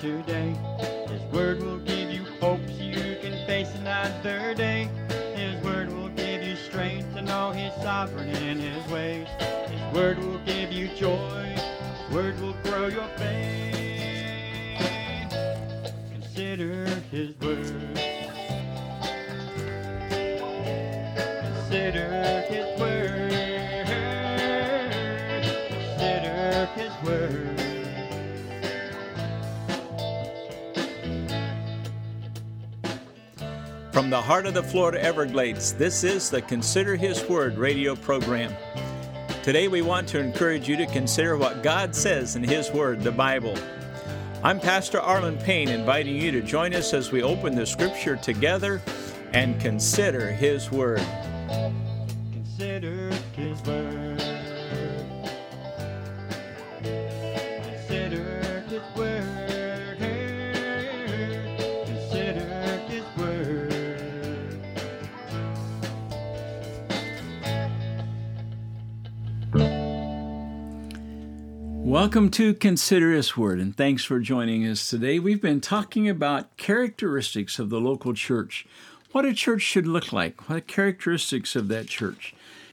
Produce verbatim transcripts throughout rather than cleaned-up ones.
today. His word will give you hope so you can face another day. His word will give you strength to know He's sovereign in His ways. His word will give you joy. His word will grow your faith. Consider His word. Consider His word. Consider His word. From the heart of the Florida Everglades, this is the Consider His Word radio program. Today we want to encourage you to consider what God says in His Word, the Bible. I'm Pastor Arlen Payne, inviting you to join us as we open the Scripture together and consider His Word. Consider His word. Consider His word. Consider His word. Welcome to Consider His Word, and thanks for joining us today. We've been talking about characteristics of the local church, what a church should look like, what characteristics of that church.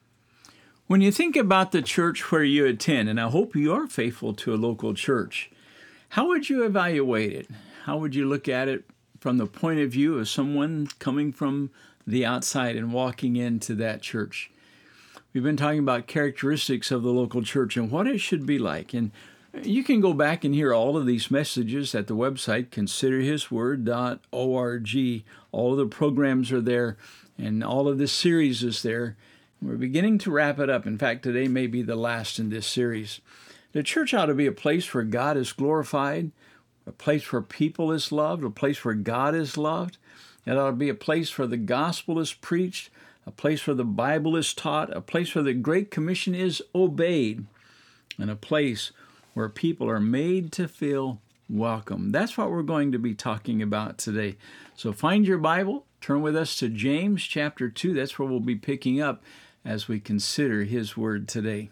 When you think about the church where you attend, and I hope you are faithful to a local church, how would you evaluate it? How would you look at it from the point of view of someone coming from the outside and walking into that church? We've been talking about characteristics of the local church and what it should be like. And you can go back and hear all of these messages at the website, consider his word dot org. All of the programs are there, and all of this series is there. We're beginning to wrap it up. In fact, today may be the last in this series. The church ought to be a place where God is glorified, a place where people is loved, a place where God is loved. It ought to be a place where the gospel is preached, a place where the Bible is taught, a place where the Great Commission is obeyed, and a place where people are made to feel welcome. That's what we're going to be talking about today. So find your Bible, turn with us to James chapter two. That's where we'll be picking up as we consider His Word today.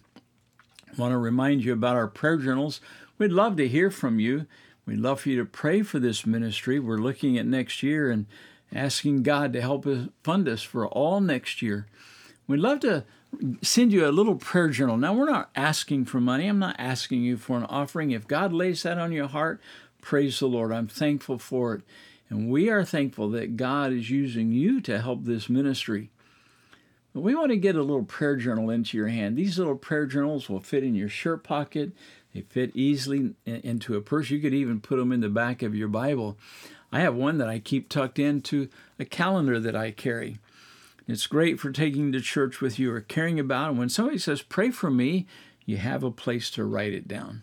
I want to remind you about our prayer journals. We'd love to hear from you. We'd love for you to pray for this ministry. We're looking at next year and asking God to help us fund us for all next year. We'd love to send you a little prayer journal. Now, we're not asking for money. I'm not asking you for an offering. If God lays that on your heart, praise the Lord. I'm thankful for it. And we are thankful that God is using you to help this ministry. But we want to get a little prayer journal into your hand. These little prayer journals will fit in your shirt pocket. They fit easily into a purse. You could even put them in the back of your Bible. I have one that I keep tucked into a calendar that I carry. It's great for taking to church with you or caring about. And when somebody says, pray for me, you have a place to write it down.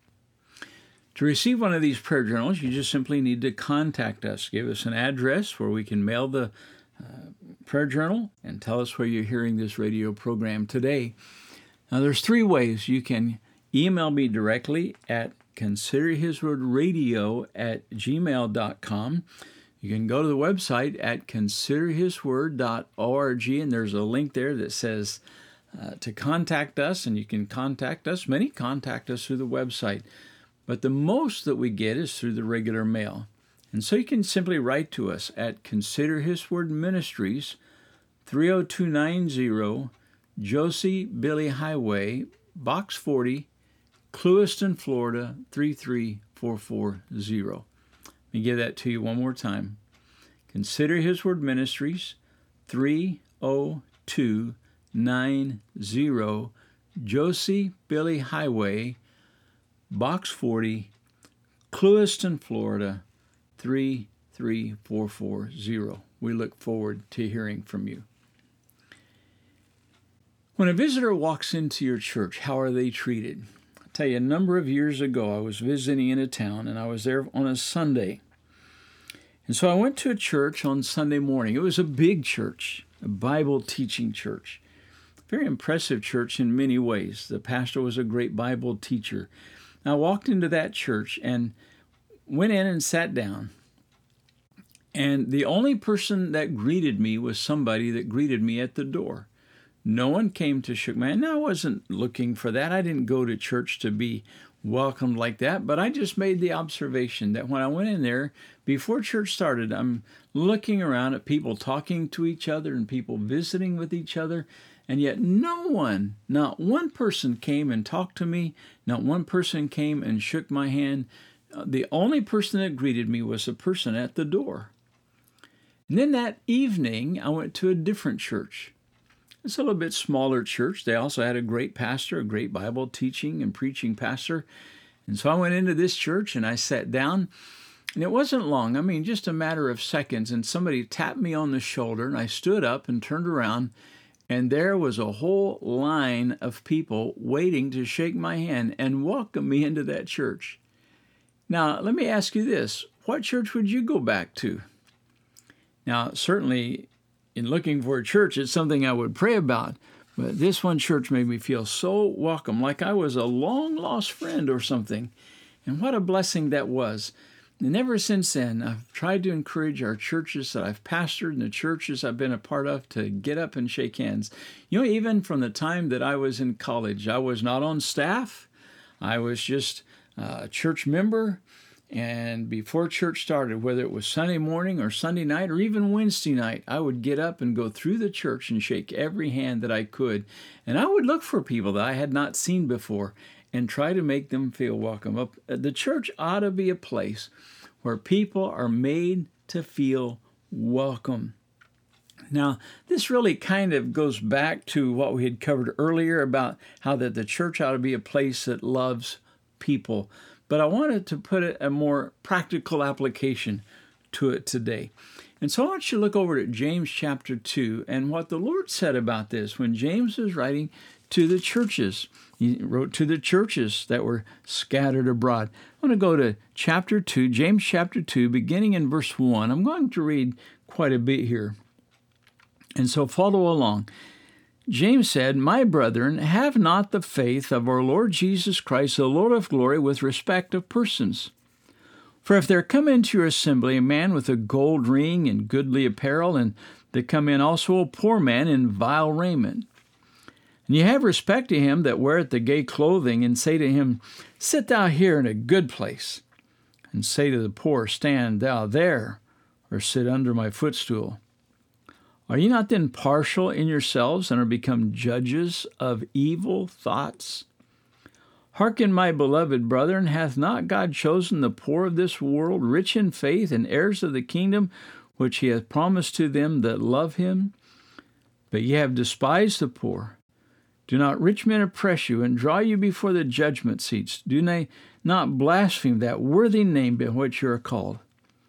To receive one of these prayer journals, you just simply need to contact us. Give us an address where we can mail the uh, prayer journal and tell us where you're hearing this radio program today. Now, there's three ways you can email me directly at consider his word radio at gmail dot com. You can go to the website at consider his word dot org, and there's a link there that says uh, to contact us, and you can contact us. Many contact us through the website, but the most that we get is through the regular mail. And so you can simply write to us at Consider His Word Ministries, three oh two nine oh Josie Billy Highway, Box forty, Clewiston, Florida, three three four four zero. Let me give that to you one more time. Consider His Word Ministries, three oh two nine oh Josie Billy Highway, Box forty, Clewiston, Florida, three three four four zero. We look forward to hearing from you. When a visitor walks into your church, how are they treated? I'll tell you, a number of years ago, I was visiting in a town, and I was there on a Sunday. And so I went to a church on Sunday morning. It was a big church, a Bible teaching church. Very impressive church in many ways. The pastor was a great Bible teacher. I walked into that church and went in and sat down. And the only person that greeted me was somebody that greeted me at the door. No one came to shake my hand. Now, I wasn't looking for that. I didn't go to church to be welcomed like that, but I just made the observation that when I went in there, before church started, I'm looking around at people talking to each other and people visiting with each other, and yet no one, not one person came and talked to me, not one person came and shook my hand. The only person that greeted me was a person at the door. And then that evening, I went to a different church. It's a little bit smaller church. They also had a great pastor, a great Bible teaching and preaching pastor. And so I went into this church and I sat down. And it wasn't long, I mean, just a matter of seconds. And somebody tapped me on the shoulder and I stood up and turned around. And there was a whole line of people waiting to shake my hand and welcome me into that church. Now, let me ask you this. What church would you go back to? Now, certainly, in looking for a church, it's something I would pray about. But this one church made me feel so welcome, like I was a long-lost friend or something. And what a blessing that was. And ever since then, I've tried to encourage our churches that I've pastored and the churches I've been a part of to get up and shake hands. You know, even from the time that I was in college, I was not on staff. I was just a church member. And before church started, whether it was Sunday morning or Sunday night or even Wednesday night, I would get up and go through the church and shake every hand that I could. And I would look for people that I had not seen before and try to make them feel welcome. The church ought to be a place where people are made to feel welcome. Now, this really kind of goes back to what we had covered earlier about how that the church ought to be a place that loves people. But I wanted to put a more practical application to it today. And so I want you to look over at James chapter two and what the Lord said about this when James was writing to the churches. He wrote to the churches that were scattered abroad. I want to go to chapter two, James chapter two, beginning in verse one. I'm going to read quite a bit here. And so follow along. James said, "My brethren, have not the faith of our Lord Jesus Christ, the Lord of glory, with respect of persons. For if there come into your assembly a man with a gold ring and goodly apparel, and there come in also a poor man in vile raiment, and ye have respect to him that weareth the gay clothing, and say to him, Sit thou here in a good place, and say to the poor, Stand thou there, or sit under my footstool. Are ye not then partial in yourselves, and are become judges of evil thoughts? Hearken, my beloved brethren, hath not God chosen the poor of this world, rich in faith, and heirs of the kingdom, which he hath promised to them that love him? But ye have despised the poor. Do not rich men oppress you, and draw you before the judgment seats? Do they not blaspheme that worthy name by which you are called?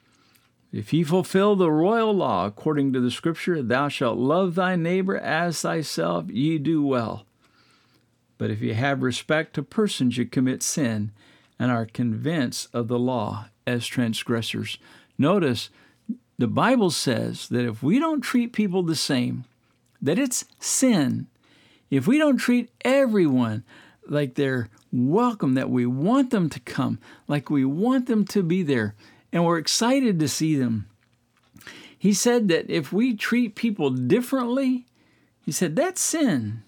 If ye fulfill the royal law according to the Scripture, thou shalt love thy neighbor as thyself, ye do well. But if ye have respect to persons, ye commit sin, and are convinced of the law as transgressors." Notice, the Bible says that if we don't treat people the same, that it's sin. If we don't treat everyone like they're welcome, that we want them to come, like we want them to be there, and we're excited to see them. He said that if we treat people differently, he said, that's sin.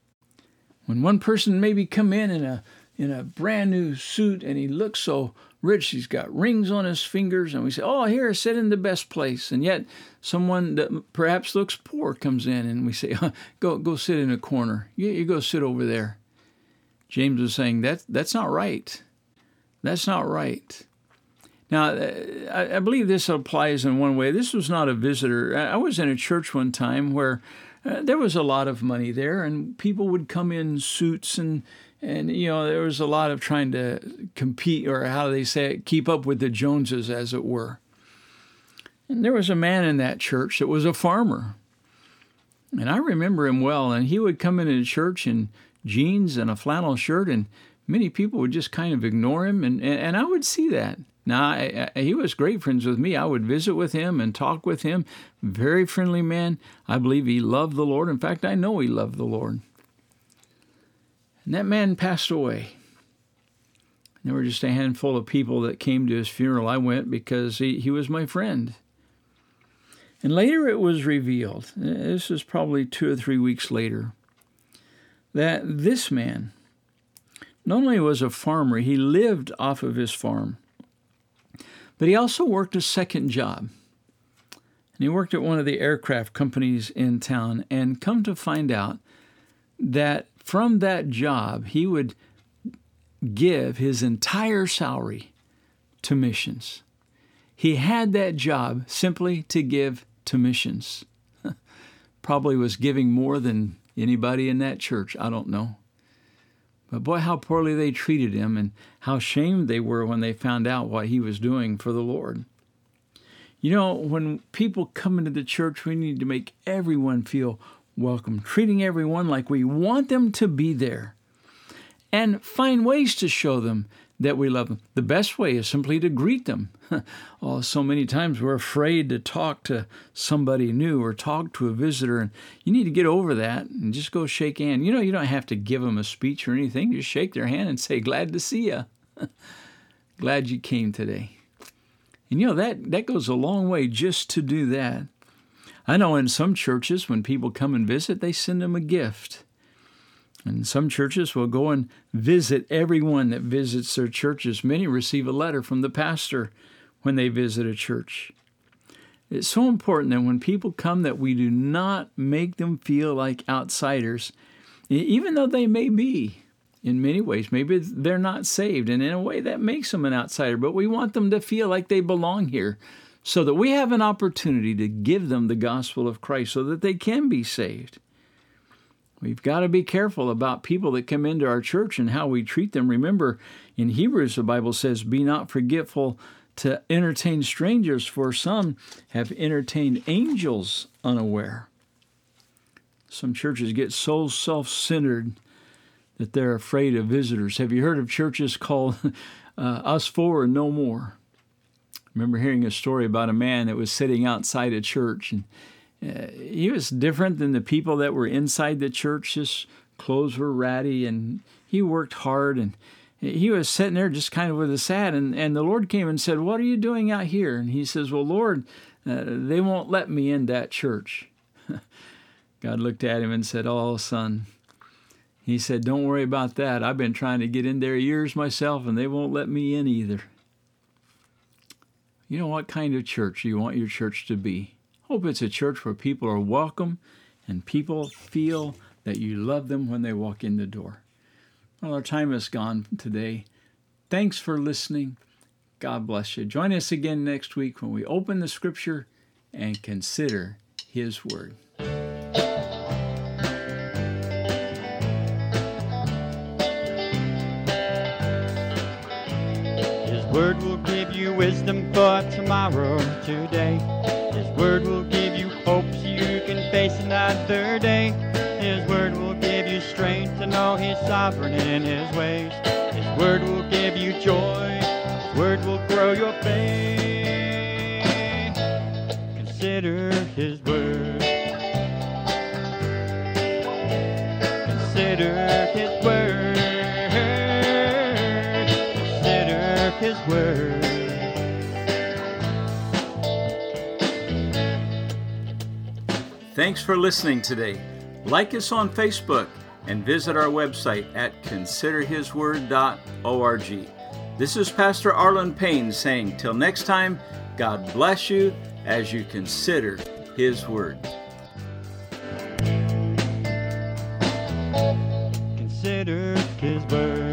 When one person maybe come in in a in a brand new suit and he looks so rich, he's got rings on his fingers, and we say, oh, here, sit in the best place. And yet someone that perhaps looks poor comes in and we say, go go sit in a corner. You, you go sit over there. James was saying, that, that's not right. That's not right. Now, I believe this applies in one way. This was not a visitor. I was in a church one time where uh, there was a lot of money there, and people would come in suits, and, and you know, there was a lot of trying to compete, or how do they say it, keep up with the Joneses, as it were. And there was a man in that church that was a farmer. And I remember him well, and he would come into church in jeans and a flannel shirt, and many people would just kind of ignore him, and, and, and I would see that. Now, I, I, he was great friends with me. I would visit with him and talk with him. Very friendly man. I believe he loved the Lord. In fact, I know he loved the Lord. And that man passed away. There were just a handful of people that came to his funeral. I went because he, he was my friend. And later it was revealed, this is probably two or three weeks later, that this man not only was a farmer, he lived off of his farm, but he also worked a second job. And he worked at one of the aircraft companies in town, and come to find out that from that job, he would give his entire salary to missions. He had that job simply to give to missions. Probably was giving more than anybody in that church. I don't know. But boy, how poorly they treated him, and how ashamed they were when they found out what he was doing for the Lord. You know, when people come into the church, we need to make everyone feel welcome, treating everyone like we want them to be there, and find ways to show them that we love them. The best way is simply to greet them. Oh, so many times we're afraid to talk to somebody new or talk to a visitor, and you need to get over that and just go shake hand. You know, you don't have to give them a speech or anything. Just shake their hand and say, "Glad to see you. Glad you came today." And you know, that, that goes a long way just to do that. I know in some churches, when people come and visit, they send them a gift. And some churches will go and visit everyone that visits their churches. Many receive a letter from the pastor when they visit a church. It's so important that when people come that we do not make them feel like outsiders, even though they may be in many ways. Maybe they're not saved, and in a way that makes them an outsider, but we want them to feel like they belong here so that we have an opportunity to give them the gospel of Christ so that they can be saved. We've got to be careful about people that come into our church and how we treat them. Remember, in Hebrews, the Bible says, "Be not forgetful to entertain strangers, for some have entertained angels unaware." Some churches get so self-centered that they're afraid of visitors. Have you heard of churches called uh, Us Four and No More? I remember hearing a story about a man that was sitting outside a church, and uh, he was different than the people that were inside the church. His clothes were ratty, and he worked hard, and he was sitting there just kind of with a sad, and, and the Lord came and said, "What are you doing out here?" And he says, "Well, Lord, uh, they won't let me in that church." God looked at him and said, "Oh, son," he said, "don't worry about that. I've been trying to get in there years myself, and they won't let me in either." You know, what kind of church do you want your church to be? Hope it's a church where people are welcome and people feel that you love them when they walk in the door. Well, our time is gone today. Thanks for listening. God bless you. Join us again next week when we open the Scripture and consider His Word. His Word will give you wisdom for tomorrow, today. His Word will give you hope so you can face another day. His Word will give you strength to know He's sovereign in His ways. His Word will give you joy. His Word will grow your faith. Consider His Word. Consider His Word. Consider His Word. Thanks for listening today. Like us on Facebook and visit our website at consider his word dot org. This is Pastor Arlen Payne saying, till next time, God bless you as you consider His Word. Consider His Word.